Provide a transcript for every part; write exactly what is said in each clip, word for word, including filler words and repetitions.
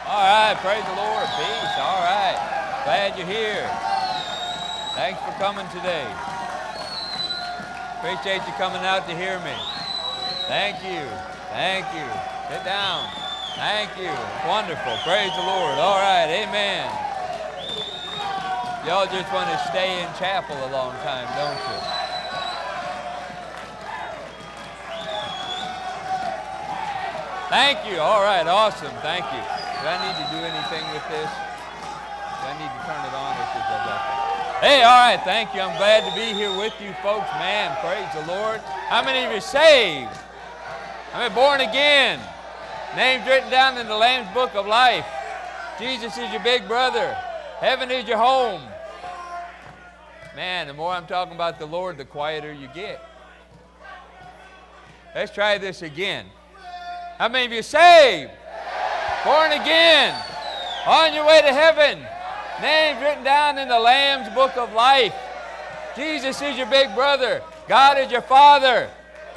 All right, praise the Lord. Peace. All right. Glad you're here. Thanks for coming today. Appreciate you coming out to hear me. Thank you. Thank you. Sit down. Thank you. Wonderful. Praise the Lord. All right. Amen. Y'all just want to stay in chapel a long time, don't you? Thank you. All right. Awesome. Thank you. Do I need to do anything with this? Do I need to turn it on? Or is it okay? Hey, all right. Thank you. I'm glad to be here with you folks. Man, praise the Lord. How many of you are saved? How many born again? Names written down in the Lamb's Book of Life. Jesus is your big brother. Heaven is your home. Man, the more I'm talking about the Lord, the quieter you get. Let's try this again. How many of you are saved? Born again? On your way to heaven? Names written down in the Lamb's Book of Life. Jesus is your big brother. God is your Father.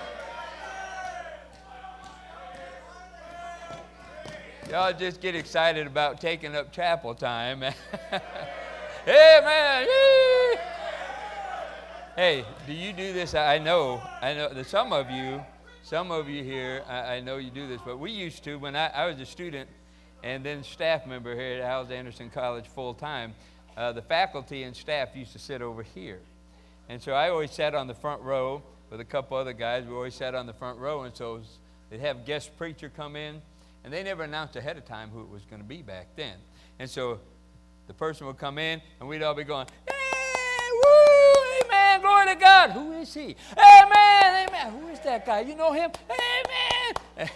Y'all just get excited about taking up chapel time. Hey, man. Yee. Hey, do you do this? I know, I know that some of you, some of you here, I, I know you do this, but we used to, when I, I was a student and then staff member here at Hyles Anderson College full time, uh, the faculty and staff used to sit over here. And so I always sat on the front row with a couple other guys. We always sat on the front row, and so they'd have guest preacher come in, and they never announced ahead of time who it was going to be back then. And so the person would come in, and we'd all be going, hey, woo, amen, glory to God. Who is he? Amen, amen. Who is that guy? You know him? Amen.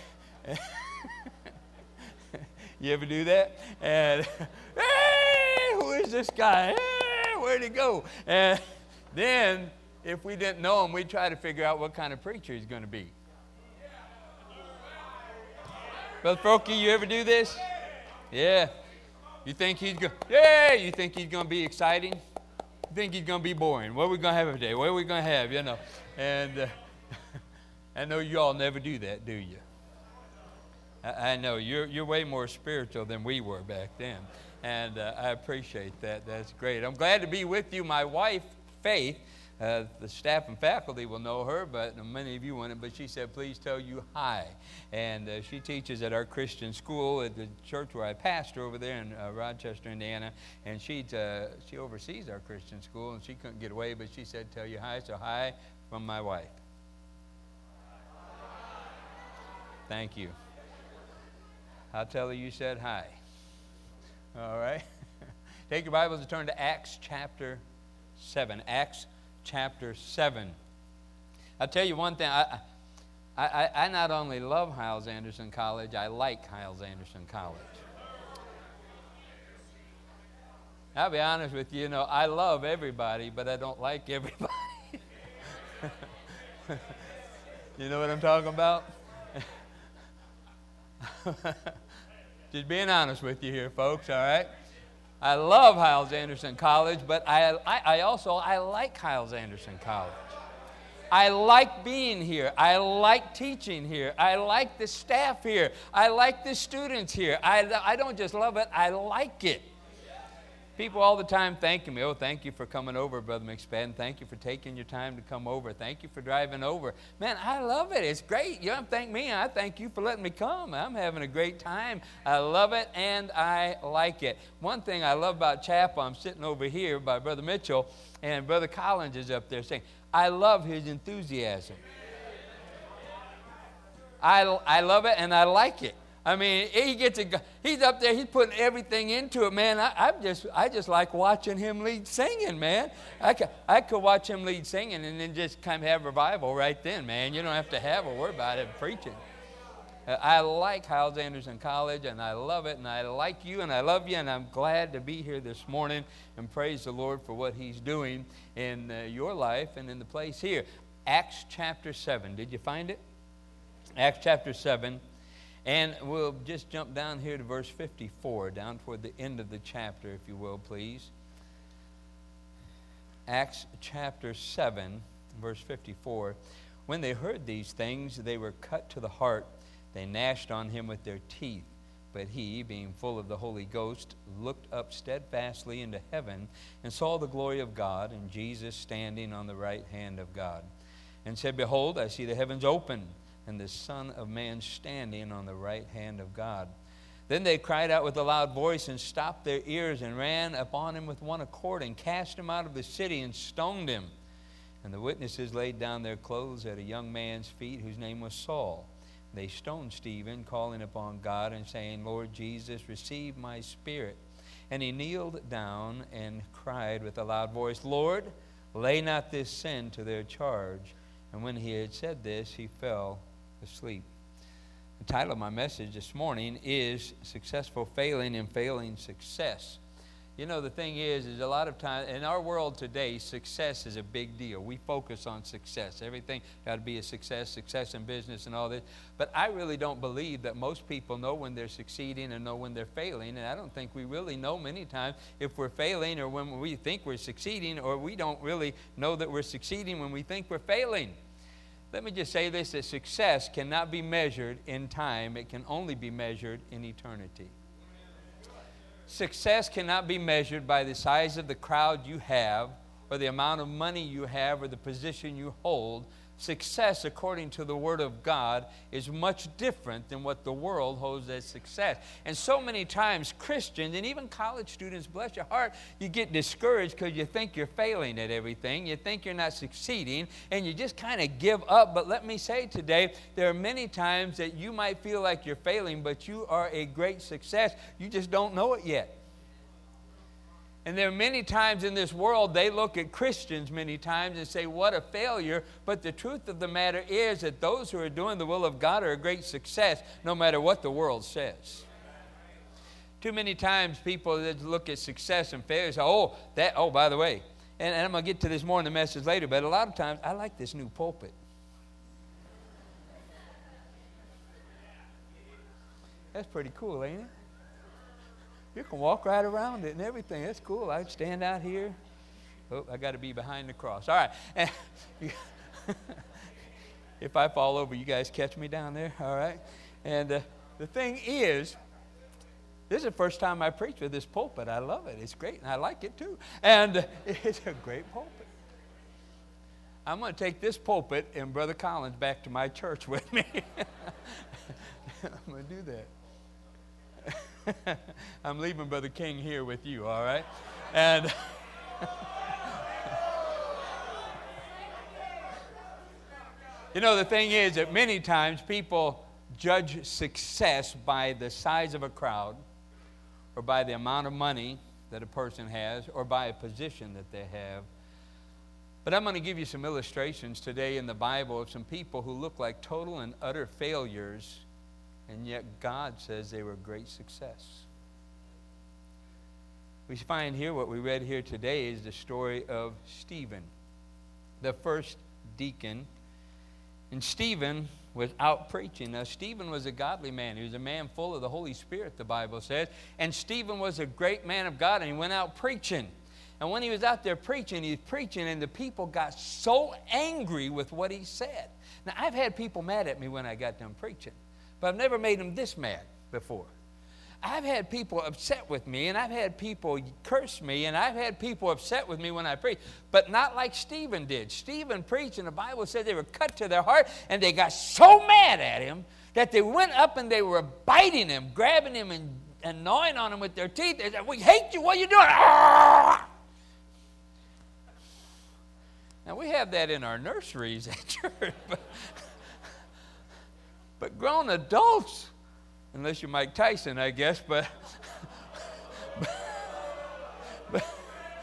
You ever do that? And, hey, who is this guy? Hey, where'd he go? And then, if we didn't know him, we'd try to figure out what kind of preacher he's going to be. Brother Frokey, you ever do this? Yeah. You think he's going? Yeah. You think he's going to be exciting? You think he's going to be boring? What are we going to have today? What are we going to have? You know. And uh, I know you all never do that, do you? I, I know you're you're way more spiritual than we were back then, and uh, I appreciate that. That's great. I'm glad to be with you. My wife, Faith. Uh, the staff and faculty will know her, but many of you wouldn't. But she said, please tell you hi. And uh, she teaches at our Christian school at the church where I pastor over there in uh, Rochester, Indiana. And she uh, she oversees our Christian school, and she couldn't get away, but she said, tell you hi. So hi from my wife. Thank you. I'll tell her you said hi. All right. Take your Bibles and turn to Acts chapter seven. Acts chapter seven. I'll tell you one thing. I, I, I not only love Hyles Anderson College, I like Hyles Anderson College. I'll be honest with you, you know, I love everybody, but I don't like everybody. You know what I'm talking about? Just being honest with you here, folks, all right? I love Hyles Anderson College, but I, I, I also, I like Hyles Anderson College. I like being here. I like teaching here. I like the staff here. I like the students here. I, I don't just love it, I like it. People all the time thanking me. Oh, thank you for coming over, Brother McSpadden. Thank you for taking your time to come over. Thank you for driving over. Man, I love it. It's great. You don't thank me. I thank you for letting me come. I'm having a great time. I love it, and I like it. One thing I love about chapel, I'm sitting over here by Brother Mitchell, and Brother Collins is up there saying, I love his enthusiasm. I, I love it, and I like it. I mean, he gets a, he's up there, he's putting everything into it, man. I, I'm just, I just like watching him lead singing, man. I could, I could watch him lead singing and then just kind of have revival right then, man. You don't have to have a word about it preaching. Uh, I like Hyles Anderson College, and I love it, and I like you, and I love you, and I'm glad to be here this morning, and praise the Lord for what he's doing in uh, your life and in the place here. Acts chapter seven. Did you find it? Acts chapter seven. And we'll just jump down here to verse fifty-four, down toward the end of the chapter, if you will, please. Acts chapter seven, verse fifty-four. When they heard these things, they were cut to the heart. They gnashed on him with their teeth. But he, being full of the Holy Ghost, looked up steadfastly into heaven and saw the glory of God and Jesus standing on the right hand of God, and said, Behold, I see the heavens open, and the Son of Man standing on the right hand of God. Then they cried out with a loud voice and stopped their ears and ran upon him with one accord and cast him out of the city and stoned him. And the witnesses laid down their clothes at a young man's feet whose name was Saul. They stoned Stephen, calling upon God and saying, Lord Jesus, receive my spirit. And he kneeled down and cried with a loud voice, Lord, lay not this sin to their charge. And when he had said this, he fell asleep. The title of my message this morning is Successful Failing and Failing Success. You know, the thing is, is a lot of times, in our world today, success is a big deal. We focus on success. Everything got to be a success, success in business and all this. But I really don't believe that most people know when they're succeeding and know when they're failing. And I don't think we really know many times if we're failing or when we think we're succeeding, or we don't really know that we're succeeding when we think we're failing. Let me just say this, that success cannot be measured in time. It can only be measured in eternity. Success cannot be measured by the size of the crowd you have, or the amount of money you have, or the position you hold. Success, according to the Word of God, is much different than what the world holds as success. And so many times Christians, and even college students, bless your heart, you get discouraged because you think you're failing at everything. You think you're not succeeding, and you just kind of give up. But let me say today, there are many times that you might feel like you're failing, but you are a great success. You just don't know it yet. And there are many times in this world, they look at Christians many times and say, what a failure. But the truth of the matter is that those who are doing the will of God are a great success, no matter what the world says. Too many times people that look at success and failure say, oh, that, oh, by the way, and, and I'm going to get to this more in the message later, but a lot of times, I like this new pulpit. That's pretty cool, ain't it? You can walk right around it and everything. That's cool. I'd stand out here. Oh, I got to be behind the cross. All right. If I fall over, you guys catch me down there. All right. And uh, the thing is, this is the first time I preach with this pulpit. I love it. It's great, and I like it too. And uh, it's a great pulpit. I'm going to take this pulpit and Brother Collins back to my church with me. I'm going to do that. I'm leaving Brother King here with you, all right? And you know, the thing is that many times people judge success by the size of a crowd, or by the amount of money that a person has, or by a position that they have. But I'm going to give you some illustrations today in the Bible of some people who look like total and utter failures, and yet God says they were great success. We find here, what we read here today is the story of Stephen, the first deacon. And Stephen was out preaching. Now, Stephen was a godly man. He was a man full of the Holy Spirit, the Bible says. And Stephen was a great man of God, and he went out preaching. And when he was out there preaching, he was preaching, and the people got so angry with what he said. Now, I've had people mad at me when I got done preaching, but I've never made them this mad before. I've had people upset with me, and I've had people curse me, and I've had people upset with me when I preach, but not like Stephen did. Stephen preached, and the Bible said they were cut to their heart, and they got so mad at him that they went up and they were biting him, grabbing him, and, and gnawing on him with their teeth. They said, "We hate you. What are you doing?" Now, we have that in our nurseries at church, but, but grown adults, unless you're Mike Tyson, I guess, but, but, but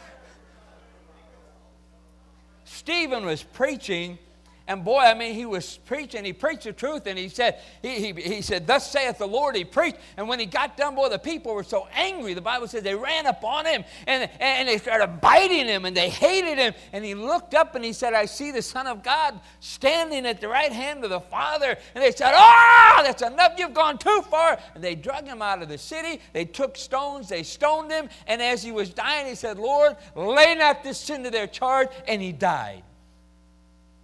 Stephen was preaching, and boy, I mean, he was preaching. He preached the truth, and he said, he, he, he said, "Thus saith the Lord." He preached, and when he got done, boy, the people were so angry. The Bible says they ran up on him, and, and they started biting him, and they hated him. And he looked up, and he said, "I see the Son of God standing at the right hand of the Father." And they said, "Oh, that's enough. You've gone too far." And they drug him out of the city. They took stones. They stoned him. And as he was dying, he said, "Lord, lay not this sin to their charge." And he died.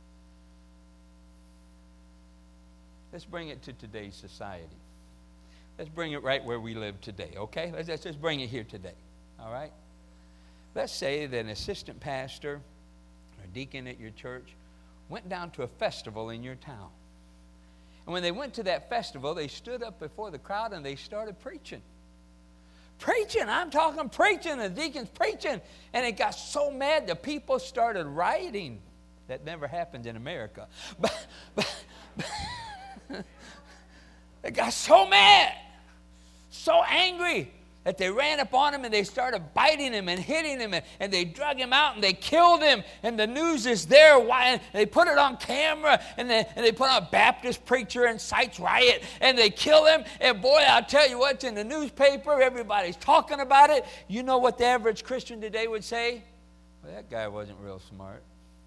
Let's bring it to today's society. let's bring it right where we live today, okay? Let's, let's just bring it here today, all right? Let's say that an assistant pastor or deacon at your church went down to a festival in your town. And when they went to that festival, they stood up before the crowd and they started preaching. Preaching, I'm talking preaching, the deacons preaching. And it got so mad, the people started rioting. That never happened in America. But, but, but they got so mad, so angry, that they ran up on him and they started biting him and hitting him, and, and they drug him out and they killed him, and the news is there. Why? And they put it on camera, and they, and they put on a Baptist preacher incites riot, and they kill him. And boy, I'll tell you what's in the newspaper, everybody's talking about it. You know what the average Christian today would say? Well, that guy wasn't real smart.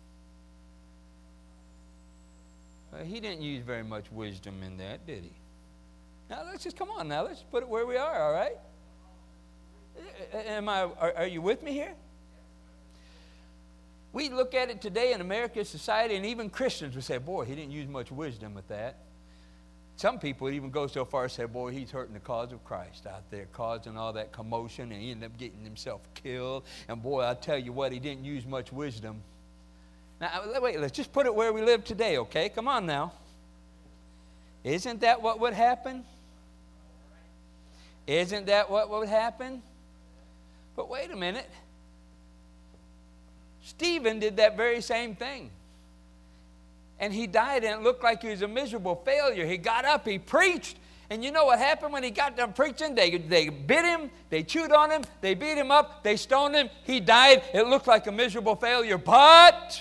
Well, he didn't use very much wisdom in that, did he? Now, let's just, come on now, let's put it where we are, all right? Am I, are, are you with me here? We look at it today in America's society, and even Christians would say, boy, he didn't use much wisdom with that. Some people would even go so far as to say, boy, he's hurting the cause of Christ out there, causing all that commotion, and he ended up getting himself killed. And boy, I tell you what, he didn't use much wisdom. Now, wait, let's just put it where we live today, okay? Come on now. Isn't that what would happen? Isn't that what would happen? But wait a minute. Stephen did that very same thing. And he died, and it looked like he was a miserable failure. He got up, he preached. And you know what happened when he got done preaching? They, they bit him, they chewed on him, they beat him up, they stoned him. He died. It looked like a miserable failure. But,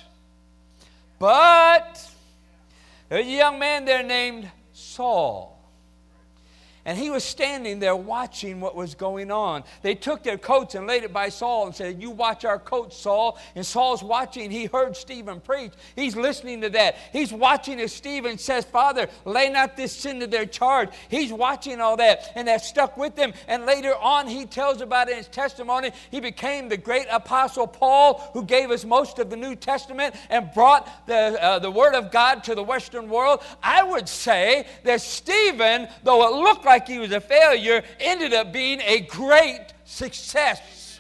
but, there's a young man there named Saul. And he was standing there watching what was going on. They took their coats and laid it by Saul and said, you watch our coats, Saul. And Saul's watching. He heard Stephen preach. He's listening to that. He's watching as Stephen says, Father, lay not this sin to their charge. He's watching all that. And that stuck with him. And later on, he tells about it in his testimony. He became the great apostle Paul, who gave us most of the New Testament and brought the, uh, the word of God to the Western world. I would say that Stephen, though it looked like he was a failure, ended up being a great success.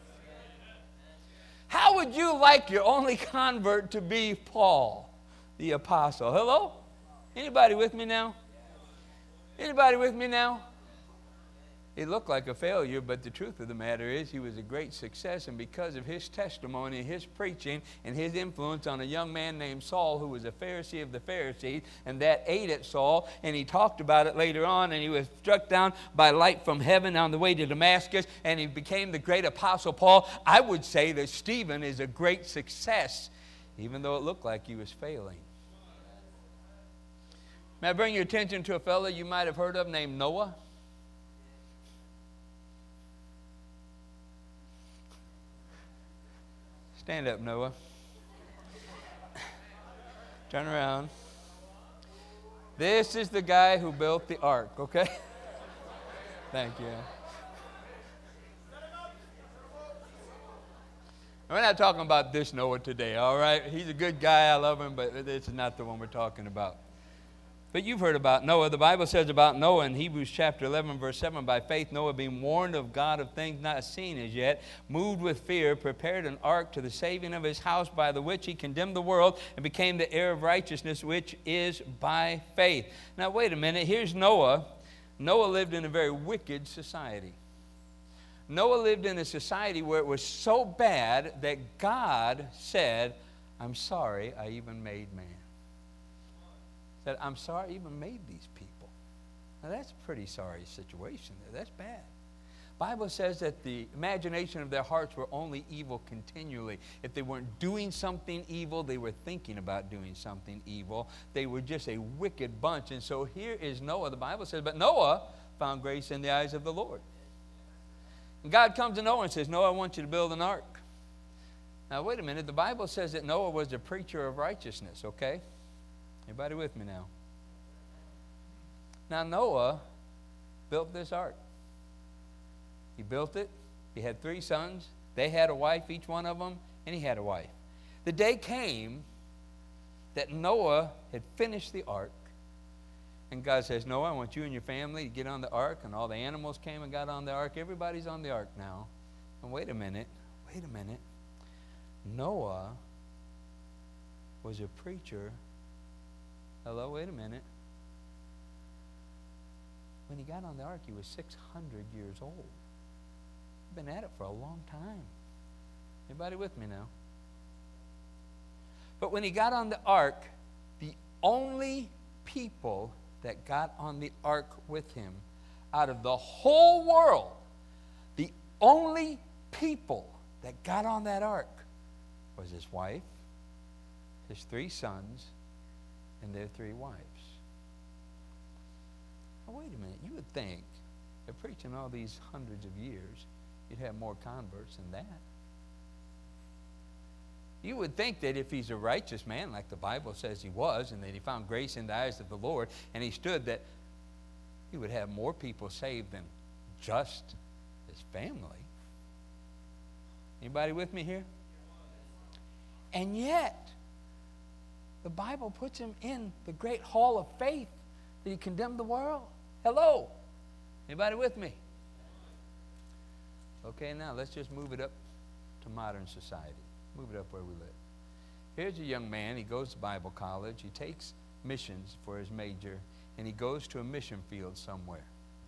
How would you like your only convert to be Paul, the apostle? Hello? Anybody with me now? Anybody with me now? It looked like a failure, but the truth of the matter is he was a great success, and because of his testimony, his preaching, and his influence on a young man named Saul, who was a Pharisee of the Pharisees, and that ate at Saul, and he talked about it later on, and he was struck down by light from heaven on the way to Damascus, and he became the great apostle Paul. I would say that Stephen is a great success, even though it looked like he was failing. May I bring your attention to a fellow you might have heard of named Noah? Stand up, Noah. Turn around. This is the guy who built the ark, okay? Thank you. We're not talking about this Noah today, all right? He's a good guy. I love him, but this is not the one we're talking about. But you've heard about Noah. The Bible says about Noah in Hebrews chapter eleven, verse seven, by faith Noah, being warned of God of things not seen as yet, moved with fear, prepared an ark to the saving of his house, by the which he condemned the world and became the heir of righteousness, which is by faith. Now, wait a minute. Here's Noah. Noah lived in a very wicked society. Noah lived in a society where it was so bad that God said, I'm sorry I even made man. Said, I'm sorry I even made these people. Now that's a pretty sorry situation there. That's bad. Bible says that the imagination of their hearts were only evil continually. If they weren't doing something evil, they were thinking about doing something evil. They were just a wicked bunch. And so here is Noah. The Bible says, but Noah found grace in the eyes of the Lord. And God comes to Noah and says, Noah, I want you to build an ark. Now wait a minute. The Bible says that Noah was a preacher of righteousness, okay? Everybody with me now? Now Noah built this ark. He built it. He had three sons. They had a wife, each one of them, and he had a wife. The day came that Noah had finished the ark, And God says, Noah, I want you and your family to get on the ark. And all the animals came and got on the ark. Everybody's on the ark now. And wait a minute. Wait a minute. Noah was a preacher. Hello, wait a minute. When he got on the ark, he was six hundred years old. He'd been at it for a long time. Anybody with me now? But when he got on the ark, the only people that got on the ark with him, out of the whole world, the only people that got on that ark was his wife, his three sons, and their three wives. Now, wait a minute. You would think, they're preaching all these hundreds of years, you'd have more converts than that. You would think that if he's a righteous man, like the Bible says he was, and that he found grace in the eyes of the Lord, and he stood, that he would have more people saved than just his family. Anybody with me here? And yet, the Bible puts him in the great hall of faith that he condemned the world. Hello? Anybody with me? Okay, now let's just move it up to modern society. Move it up where we live. Here's a young man. He goes to Bible college. He takes missions for his major, and he goes to a mission field somewhere.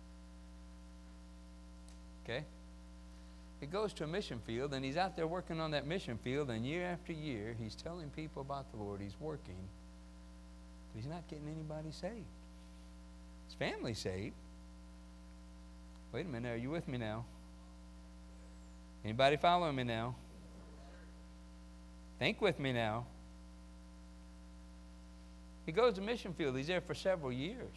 Okay? He goes to a mission field, and he's out there working on that mission field, and year after year, he's telling people about the Lord. He's working, but he's not getting anybody saved. His family's saved. Wait a minute. Are you with me now? Anybody following me now? Think with me now. He goes to mission field. He's there for several years.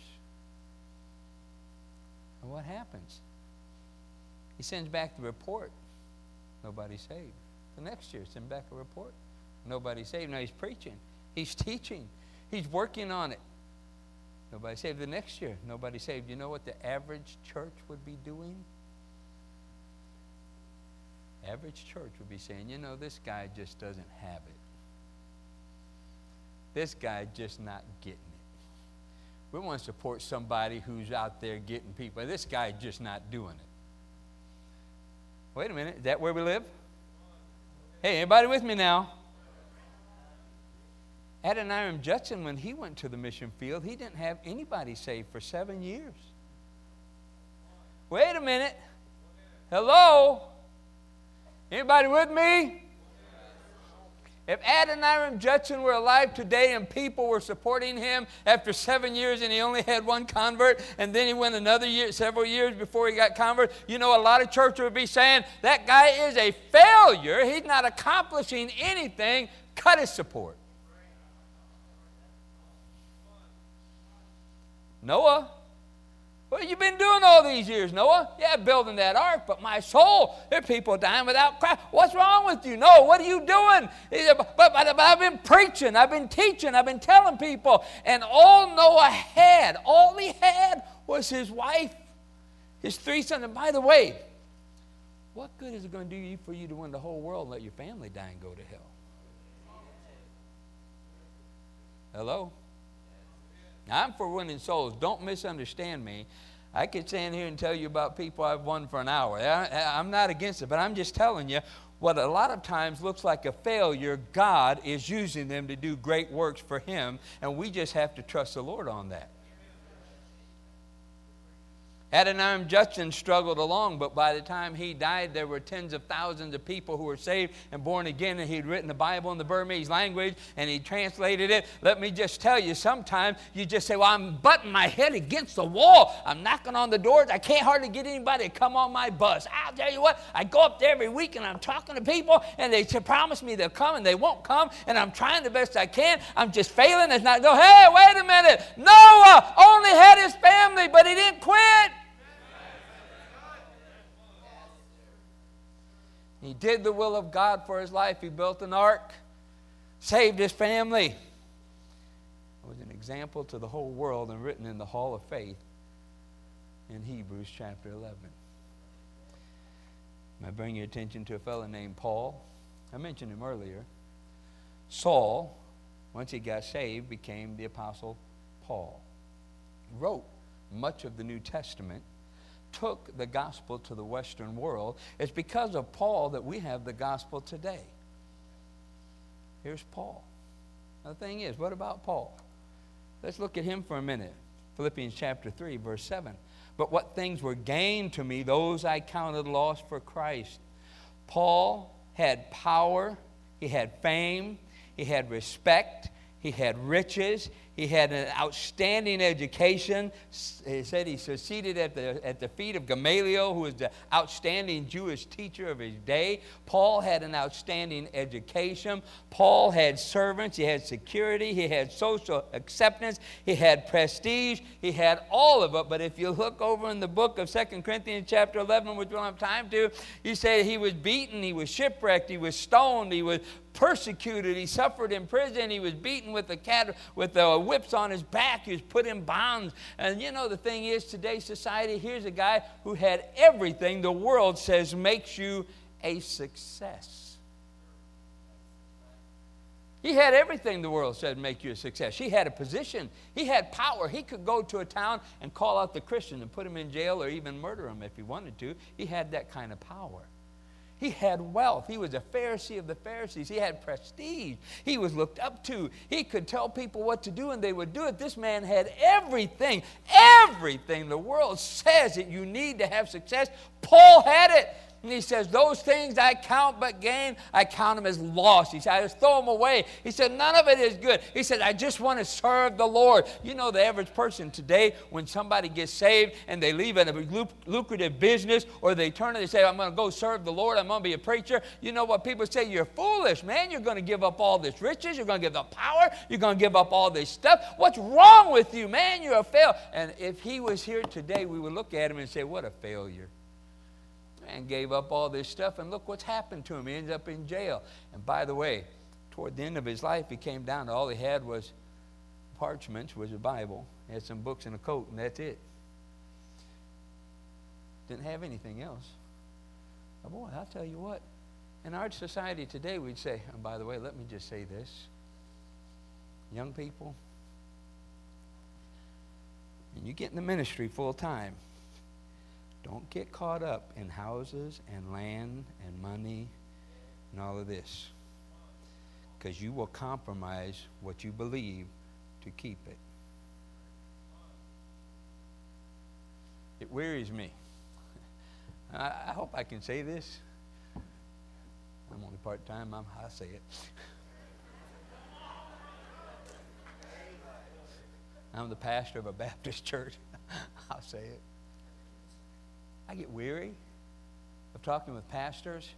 And what happens? He sends back the report. Nobody saved. The next year, send back a report. Nobody saved. Now he's preaching. He's teaching. He's working on it. Nobody saved. The next year, nobody saved. You know what the average church would be doing? Average church would be saying, you know, this guy just doesn't have it. This guy just not getting it. We want to support somebody who's out there getting people. This guy just not doing it. Wait a minute. Is that where we live? Hey, anybody with me now? Adoniram Judson, when he went to the mission field, he didn't have anybody saved for seven years. Wait a minute. Hello? Anybody with me? If Adoniram Judson were alive today and people were supporting him after seven years and he only had one convert, and then he went another year, several years before he got convert, you know, a lot of churches would be saying, that guy is a failure. He's not accomplishing anything. Cut his support. Noah, what have you been doing all these years, Noah? Yeah, building that ark, but my soul, there are people dying without Christ. What's wrong with you? No, what are you doing? He said, but, but, but I've been preaching, I've been teaching, I've been telling people. And all Noah had, all he had was his wife, his three sons. And by the way, what good is it going to do you for you to win the whole world and let your family die and go to hell? Hello? Now, I'm for winning souls. Don't misunderstand me. I could stand here and tell you about people I've won for an hour. I, I'm not against it, but I'm just telling you what a lot of times looks like a failure, God is using them to do great works for Him, and we just have to trust the Lord on that. Adoniram Judson struggled along, but by the time he died, there were tens of thousands of people who were saved and born again, and he'd written the Bible in the Burmese language, and he translated it. Let me just tell you, sometimes you just say, well, I'm butting my head against the wall. I'm knocking on the doors. I can't hardly get anybody to come on my bus. I'll tell you what, I go up there every week, and I'm talking to people, and they promise me they'll come, and they won't come, and I'm trying the best I can. I'm just failing. It's not go, hey, wait a minute. Noah only had his family, but he didn't quit. He did the will of God for his life. He built an ark, saved his family. It was an example to the whole world and written in the Hall of Faith in Hebrews chapter eleven. I bring your attention to a fellow named Paul. I mentioned him earlier. Saul, once he got saved, became the Apostle Paul. wrote much of the New Testament, took the gospel to the Western world. It's because of Paul that we have the gospel today. Here's Paul. Now, the thing is, what about Paul? Let's look at him for a minute. Philippians chapter three, verse seven. But what things were gained to me, those I counted lost for Christ. Paul had power, he had fame, he had respect, he had riches, he had an outstanding education. He said he succeeded at the, at the feet of Gamaliel, who was the outstanding Jewish teacher of his day. Paul had an outstanding education. Paul had servants. He had security. He had social acceptance. He had prestige. He had all of it. But if you look over in the book of Second Corinthians chapter eleven, which we don't have time to, you say he was beaten, he was shipwrecked, he was stoned, he was persecuted, he suffered in prison, he was beaten with the cat with the whips on his back, he was put in bonds. And you know, the thing is, today's society, here's a guy who had everything the world says makes you a success. He had everything the world said make you a success. He had a position. He had power. He could go to a town and call out the Christian and put him in jail or even murder him if he wanted to. He had that kind of power. He had wealth. He was a Pharisee of the Pharisees. He had prestige. He was looked up to. He could tell people what to do and they would do it. This man had everything, everything the world says that you need to have success. Paul had it. And he says, those things I count but gain, I count them as loss. He said, I just throw them away. He said, none of it is good. He said, I just want to serve the Lord. You know, the average person today, when somebody gets saved and they leave in a lucrative business, or they turn and they say, I'm going to go serve the Lord, I'm going to be a preacher. You know what people say? You're foolish, man. You're going to give up all this riches. You're going to give up power. You're going to give up all this stuff. What's wrong with you, man? You're a failure. And if he was here today, we would look at him and say, what a failure. And gave up all this stuff, and look what's happened to him. He ended up in jail. And by the way, toward the end of his life, he came down to all he had was parchments, was a Bible. He had some books and a coat, and that's it. Didn't have anything else. Oh boy, I'll tell you what. In our society today, we'd say, and by the way, let me just say this. Young people, when you get in the ministry full time, don't get caught up in houses and land and money and all of this, because you will compromise what you believe to keep it. It wearies me. I, I hope I can say this. I'm only part-time. I'm, I say it. I'm the pastor of a Baptist church. I'll say it. I get weary of talking with pastors.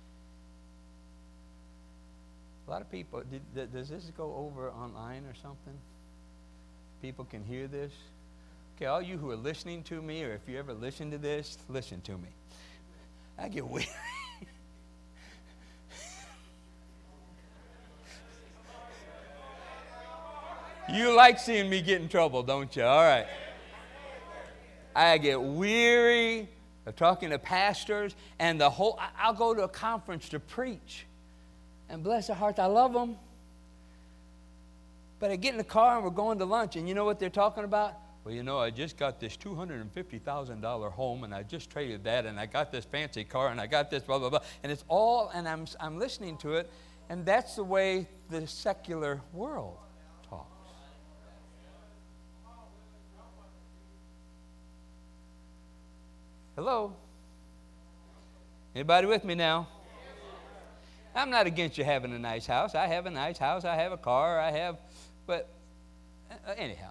A lot of people, did, does this go over online or something? People can hear this? Okay, all you who are listening to me, or if you ever listen to this, listen to me. I get weary. You like seeing me get in trouble, don't you? All right. I get weary of talking to pastors, and the whole, I'll go to a conference to preach, and bless their hearts, I love them. But I get in the car and we're going to lunch, and you know what they're talking about? Well, you know, I just got this two hundred fifty thousand dollar home, and I just traded that, and I got this fancy car, and I got this blah, blah, blah. And it's all, and I'm, I'm listening to it, and that's the way the secular world talks. Hello? Anybody with me now? I'm not against you having a nice house. I have a nice house. I have a car. I have, but uh, anyhow.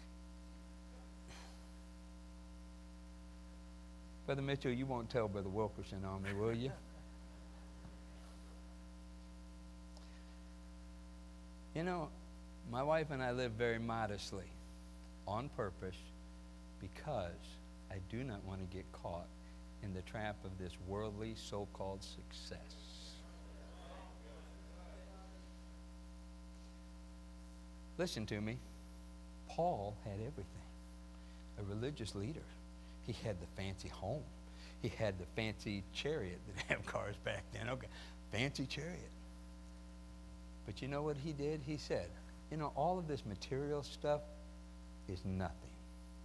Brother Mitchell, you won't tell Brother Wilkerson on me, will you? You know, my wife and I live very modestly on purpose because I do not want to get caught in the trap of this worldly so-called success. Listen to me. Paul had everything. A religious leader. He had the fancy home. He had the fancy chariot. They didn't have cars back then. Okay, fancy chariot. But you know what he did? He said, you know, all of this material stuff is nothing.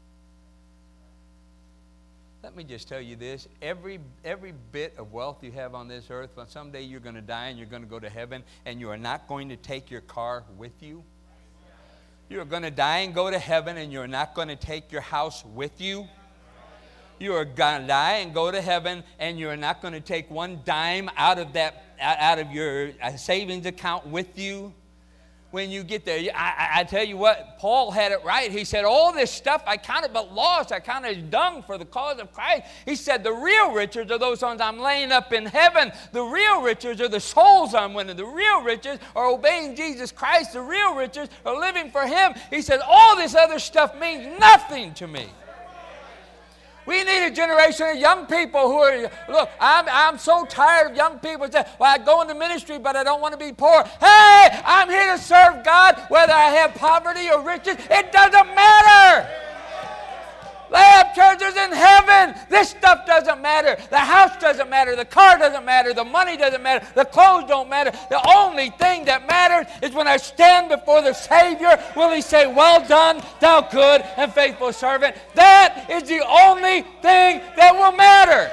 Let me just tell you this. Every, every bit of wealth you have on this earth, well, someday you're going to die and you're going to go to heaven, and you are not going to take your car with you. You are going to die and go to heaven, and you're not going to take your house with you. You are going to die and go to heaven, and you're not going to take one dime out of that, out of your savings account with you. When you get there, I, I tell you what, Paul had it right. He said, all this stuff I counted but lost. I counted dung for the cause of Christ. He said, the real riches are those ones I'm laying up in heaven. The real riches are the souls I'm winning. The real riches are obeying Jesus Christ. The real riches are living for Him. He said, all this other stuff means nothing to me. We need a generation of young people who are, look, I'm, I'm so tired of young people saying, well, I go into ministry, but I don't want to be poor. Hey, I'm here to serve God, whether I have poverty or riches. It doesn't matter. They have churches in heaven. This stuff doesn't matter. The house doesn't matter. The car doesn't matter. The money doesn't matter. The clothes don't matter. The only thing that matters is when I stand before the Savior, will He say, well done, thou good and faithful servant. That is the only thing that will matter.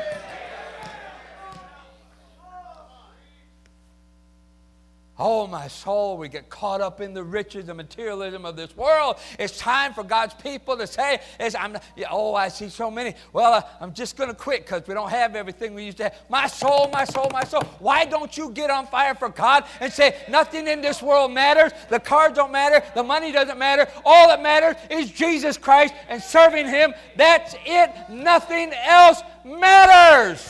Oh, my soul, we get caught up in the riches and materialism of this world. It's time for God's people to say, it's, I'm, oh, I see so many. Well, uh, I'm just going to quit because we don't have everything we used to have. My soul, my soul, my soul. Why don't you get on fire for God and say, nothing in this world matters. The cars don't matter. The money doesn't matter. All that matters is Jesus Christ and serving Him. That's it. Nothing else matters.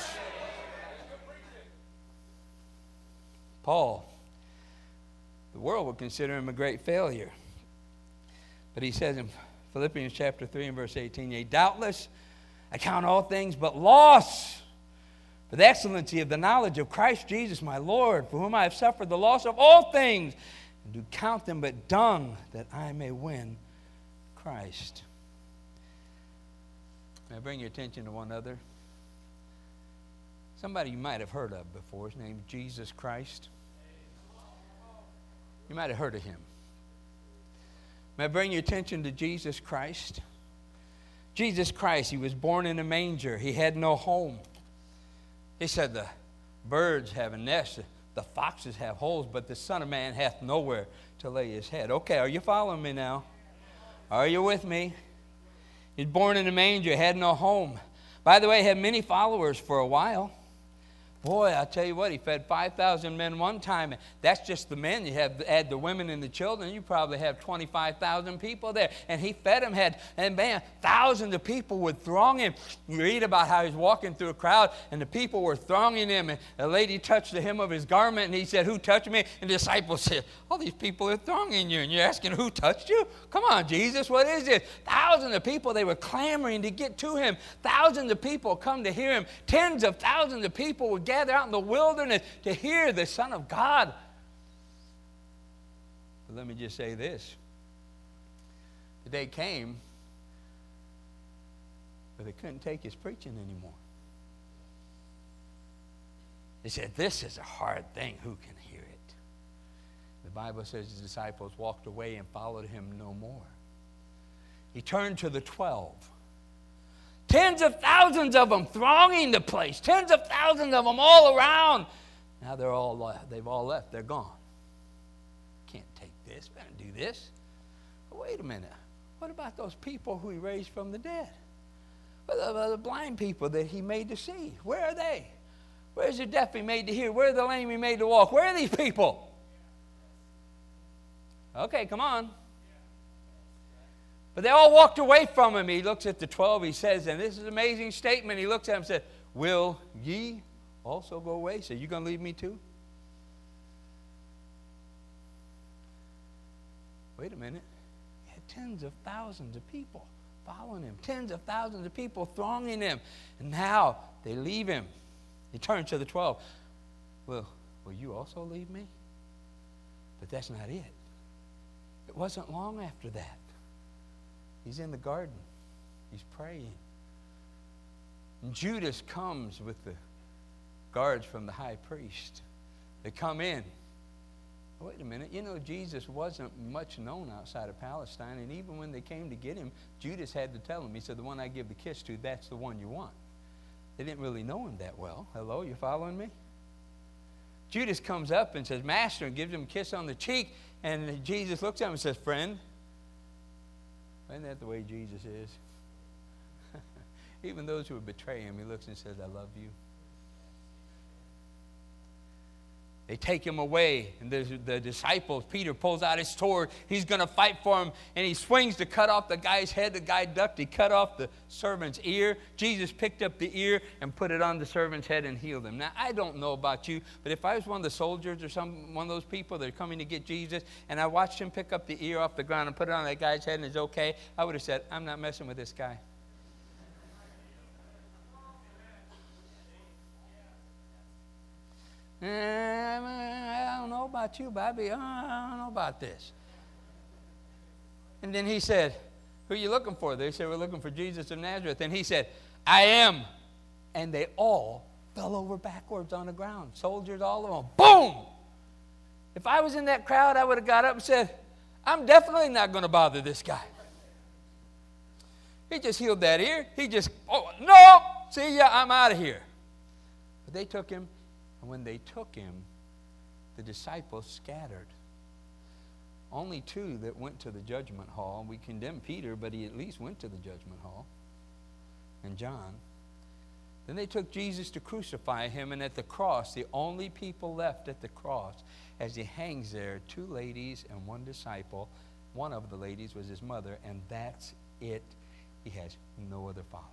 Paul. The world would consider him a great failure. But he says in Philippians chapter three and verse eighteen, yea, doubtless I count all things but loss for the excellency of the knowledge of Christ Jesus my Lord, for whom I have suffered the loss of all things, and do count them but dung, that I may win Christ. May I bring your attention to one other? Somebody you might have heard of before. His name is Jesus Christ. You might have heard of Him. May I bring your attention to Jesus Christ? Jesus Christ, He was born in a manger. He had no home. He said the birds have a nest, the foxes have holes, but the Son of Man hath nowhere to lay His head. Okay, are you following me now? Are you with me? He was born in a manger, had no home. By the way, he had many followers for a while. Boy, I'll tell you what, He fed five thousand men one time. That's just the men. You have add the women and the children, you probably have twenty-five thousand people there. And He fed them, had, and man, thousands of people would throng Him. You read about how He's walking through a crowd, and the people were thronging Him. And a lady touched the hem of His garment, and He said, who touched me? And the disciples said, all these people are thronging you, and you're asking who touched you? Come on, Jesus, what is this? Thousands of people, they were clamoring to get to Him. Thousands of people come to hear Him. Tens of thousands of people would gather out in the wilderness to hear the Son of God. But let me just say this. The day came where they couldn't take His preaching anymore. They said, this is a hard thing. Who can hear it? The Bible says His disciples walked away and followed Him no more. He turned to the twelve. Tens of thousands of them thronging the place. Tens of thousands of them all around. Now they're all left. They've all left. They're gone. Can't take this. Can't do this. But wait a minute. What about those people who He raised from the dead? What about the blind people that He made to see? Where are they? Where's the deaf He made to hear? Where are the lame He made to walk? Where are these people? Okay, come on. But they all walked away from Him. He looks at the twelve, He says, and this is an amazing statement. He looks at them and said, will ye also go away? So you going to leave me too? Wait a minute. He had tens of thousands of people following Him. Tens of thousands of people thronging Him. And now they leave Him. He turns to the twelve. Well, will you also leave me? But that's not it. It wasn't long after that. He's in the garden. He's praying. And Judas comes with the guards from the high priest. They come in. Wait a minute. You know, Jesus wasn't much known outside of Palestine. And even when they came to get Him, Judas had to tell him. He said, the one I give the kiss to, that's the one you want. They didn't really know him that well. Hello, you following me? Judas comes up and says, Master, and gives him a kiss on the cheek. And Jesus looks at him and says, friend. Isn't that the way Jesus is? Even those who would betray him, he looks and says, I love you. They take him away, and the, the disciples, Peter pulls out his sword. He's going to fight for him, and he swings to cut off the guy's head. The guy ducked. He cut off the servant's ear. Jesus picked up the ear and put it on the servant's head and healed him. Now, I don't know about you, but if I was one of the soldiers or some one of those people that are coming to get Jesus, and I watched him pick up the ear off the ground and put it on that guy's head and it's okay, I would have said, I'm not messing with this guy. I don't know about you, Bobby. I don't know about this. And then he said, who are you looking for? They said, we're looking for Jesus of Nazareth. And he said, I am. And they all fell over backwards on the ground. Soldiers, all of them. Boom! If I was in that crowd, I would have got up and said, I'm definitely not going to bother this guy. He just healed that ear. He just, oh, no! See ya, I'm out of here. But they took him. And when they took him, the disciples scattered. Only two that went to the judgment hall. We condemn Peter, but he at least went to the judgment hall. And John. Then they took Jesus to crucify him, and at the cross, the only people left at the cross, as he hangs there, two ladies and one disciple. One of the ladies was his mother, and that's it. He has no other followers.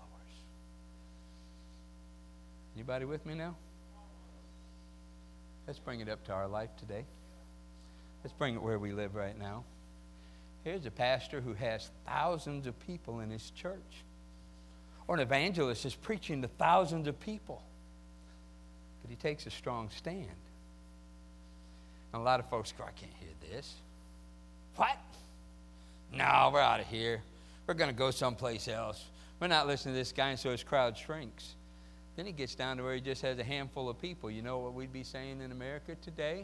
Anybody with me now? Let's bring it up to our life today. Let's bring it where we live right now. Here's a pastor who has thousands of people in his church. Or an evangelist is preaching to thousands of people. But he takes a strong stand. And a lot of folks go, I can't hear this. What? No, we're out of here. We're going to go someplace else. We're not listening to this guy, and so his crowd shrinks. Then he gets down to where he just has a handful of people. You know what we'd be saying in America today?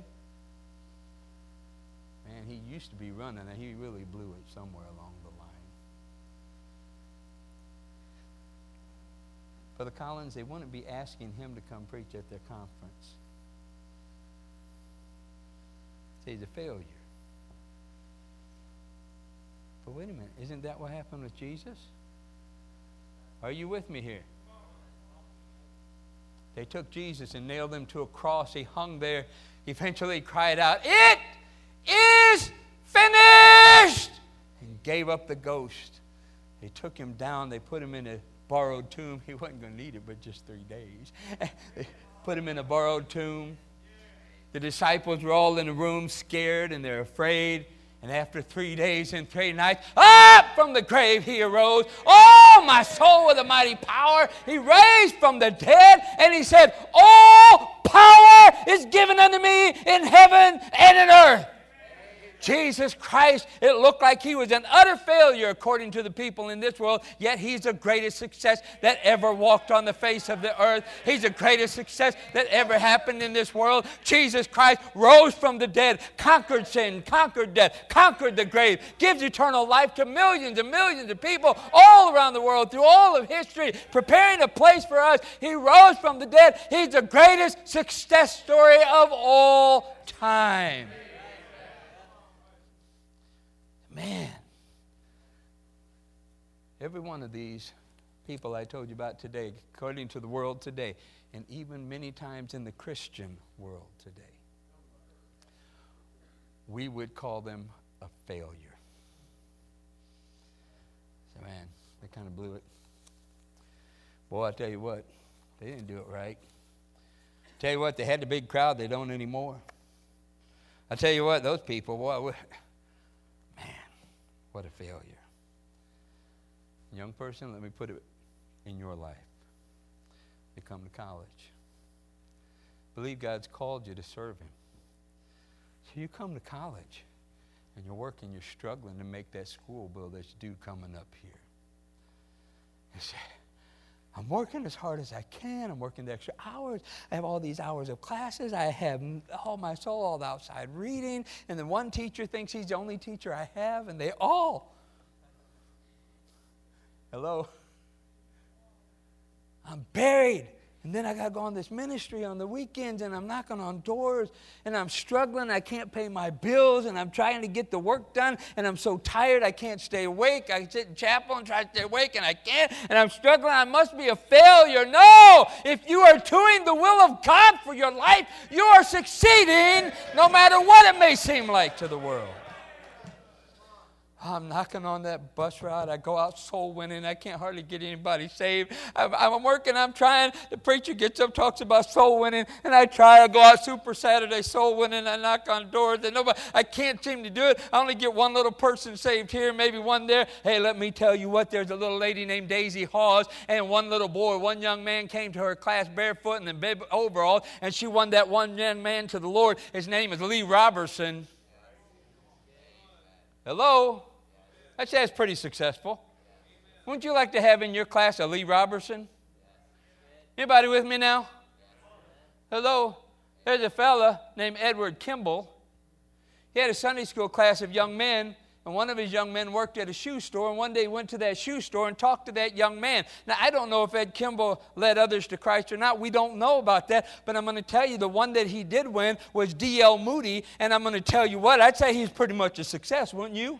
Man, he used to be running, and he really blew it somewhere along the line. Brother Collins, they wouldn't be asking him to come preach at their conference. Say he's a failure. But wait a minute, isn't that what happened with Jesus? Are you with me here? They took Jesus and nailed him to a cross. He hung there. Eventually cried out, it is finished! And gave up the ghost. They took him down. They put him in a borrowed tomb. He wasn't going to need it but just three days. They put him in a borrowed tomb. The disciples were all in the room scared and they're afraid. And after three days and three nights, up from the grave he arose. Oh, my soul with a mighty power. He raised from the dead, and he said, all power is given unto me in heaven and in earth. Jesus Christ, it looked like he was an utter failure according to the people in this world, yet he's the greatest success that ever walked on the face of the earth. He's the greatest success that ever happened in this world. Jesus Christ rose from the dead, conquered sin, conquered death, conquered the grave, gives eternal life to millions and millions of people all around the world through all of history, preparing a place for us. He rose from the dead. He's the greatest success story of all time. Man, every one of these people I told you about today, according to the world today, and even many times in the Christian world today, we would call them a failure. So, man, they kind of blew it. Boy, I tell you what, they didn't do it right. Tell you what, they had the big crowd, they don't anymore. I tell you what, those people, boy, what a failure. Young person, let me put it in your life. You come to college. Believe God's called you to serve him. So you come to college and you're working, you're struggling to make that school bill that's due coming up here. You say, I'm working as hard as I can. I'm working the extra hours. I have all these hours of classes. I have all my soul, all the outside reading. And then one teacher thinks he's the only teacher I have. And they all, hello? I'm buried. And then I got to go on this ministry on the weekends, and I'm knocking on doors, and I'm struggling. I can't pay my bills, and I'm trying to get the work done, and I'm so tired I can't stay awake. I sit in chapel and try to stay awake, and I can't, and I'm struggling. I must be a failure. No! If you are doing the will of God for your life, you are succeeding no matter what it may seem like to the world. I'm knocking on that bus route. I go out soul winning. I can't hardly get anybody saved. I'm, I'm working. I'm trying. The preacher gets up, talks about soul winning, and I try. I go out Super Saturday soul winning. I knock on doors, and nobody. I can't seem to do it. I only get one little person saved here, maybe one there. Hey, let me tell you what. There's a little lady named Daisy Hawes, and one little boy. One young man came to her class barefoot and in bib overalls, and she won that one young man to the Lord. His name is Lee Robertson. Hello? I'd say that's pretty successful. Wouldn't you like to have in your class a Lee Robertson? Anybody with me now? Hello? There's a fella named Edward Kimball. He had a Sunday school class of young men, and one of his young men worked at a shoe store, and one day he went to that shoe store and talked to that young man. Now, I don't know if Ed Kimball led others to Christ or not. We don't know about that, but I'm going to tell you the one that he did win was D L Moody, and I'm going to tell you what, I'd say he's pretty much a success, wouldn't you?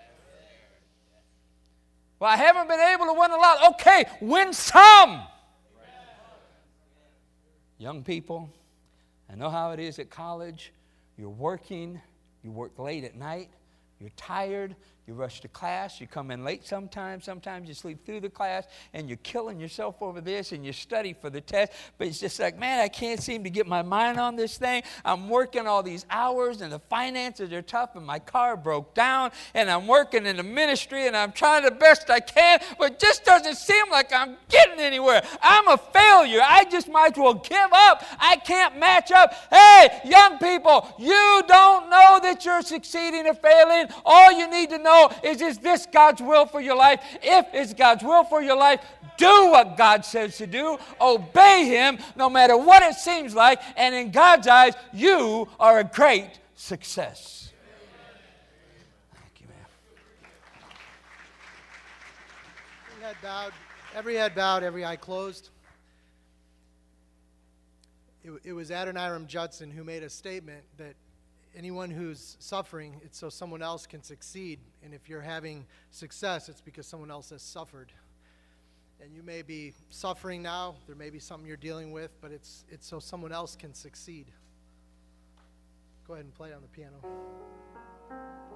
Well, I haven't been able to win a lot. Okay, win some. Young people, I know how it is at college. You're working, you work late at night, you're tired, you rush to class, you come in late sometimes, sometimes you sleep through the class, and you're killing yourself over this, and you study for the test, but it's just like, man, I can't seem to get my mind on this thing. I'm working all these hours, and the finances are tough, and my car broke down, and I'm working in the ministry, and I'm trying the best I can, but it just doesn't seem like I'm getting anywhere. I'm a failure. I just might as well give up. I can't match up. Hey, young people, you don't know that you're succeeding or failing. All you need to know is, is this God's will for your life? If it's God's will for your life, do what God says to do. Obey Him no matter what it seems like. And in God's eyes, you are a great success. Thank you, man. Every head bowed, every head bowed, every eye closed. It, it was Adoniram Judson who made a statement that anyone who's suffering, it's so someone else can succeed. And if you're having success, it's because someone else has suffered. And you may be suffering now. There may be something you're dealing with, but it's it's so someone else can succeed. Go ahead and play on the piano.